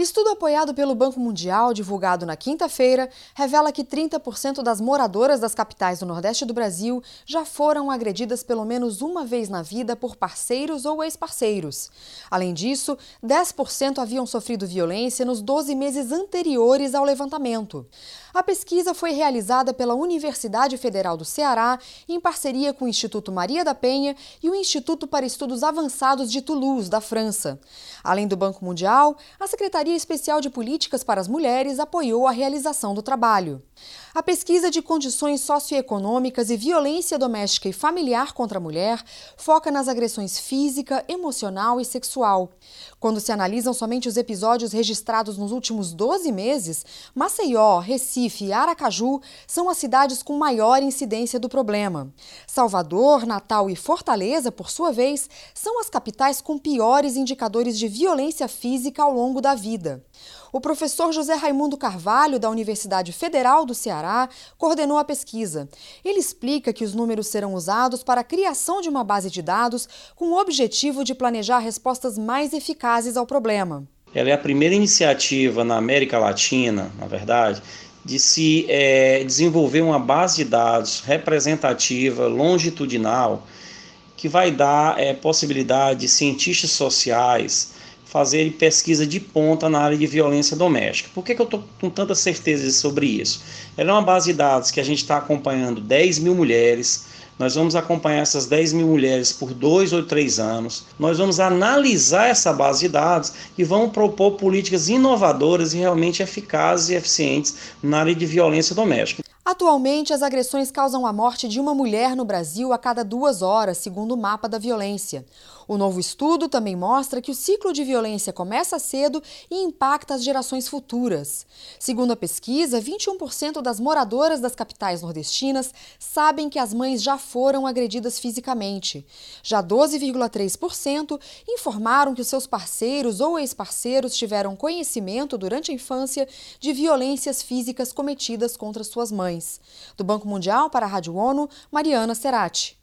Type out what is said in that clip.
Estudo apoiado pelo Banco Mundial, divulgado na quinta-feira, revela que 30% das moradoras das capitais do Nordeste do Brasil já foram agredidas pelo menos uma vez na vida por parceiros ou ex-parceiros. Além disso, 10% haviam sofrido violência nos 12 meses anteriores ao levantamento. A pesquisa foi realizada pela Universidade Federal do Ceará, em parceria com o Instituto Maria da Penha e o Instituto para Estudos Avançados de Toulouse, da França. Além do Banco Mundial, a Secretaria Especial de Políticas para as Mulheres apoiou a realização do trabalho. A pesquisa de condições socioeconômicas e violência doméstica e familiar contra a mulher foca nas agressões física, emocional e sexual. Quando se analisam somente os episódios registrados nos últimos 12 meses, Maceió, Recife e Aracaju são as cidades com maior incidência do problema. Salvador, Natal e Fortaleza, por sua vez, são as capitais com piores indicadores de violência física ao longo da vida. O professor José Raimundo Carvalho, da Universidade Federal do Ceará, coordenou a pesquisa. Ele explica que os números serão usados para a criação de uma base de dados com o objetivo de planejar respostas mais eficazes ao problema. Ela é a primeira iniciativa na América Latina, na verdade, de se desenvolver uma base de dados representativa, longitudinal, que vai dar possibilidade de cientistas sociais fazer pesquisa de ponta na área de violência doméstica. Por que eu estou com tanta certeza sobre isso? Ela é uma base de dados que a gente está acompanhando 10 mil mulheres, nós vamos acompanhar essas 10 mil mulheres por 2 ou 3 anos, nós vamos analisar essa base de dados e vamos propor políticas inovadoras e realmente eficazes e eficientes na área de violência doméstica. Atualmente, as agressões causam a morte de uma mulher no Brasil a cada 2 horas, segundo o mapa da violência. O novo estudo também mostra que o ciclo de violência começa cedo e impacta as gerações futuras. Segundo a pesquisa, 21% das moradoras das capitais nordestinas sabem que as mães já foram agredidas fisicamente. Já 12,3% informaram que os seus parceiros ou ex-parceiros tiveram conhecimento durante a infância de violências físicas cometidas contra suas mães. Do Banco Mundial para a Rádio ONU, Mariana Serati.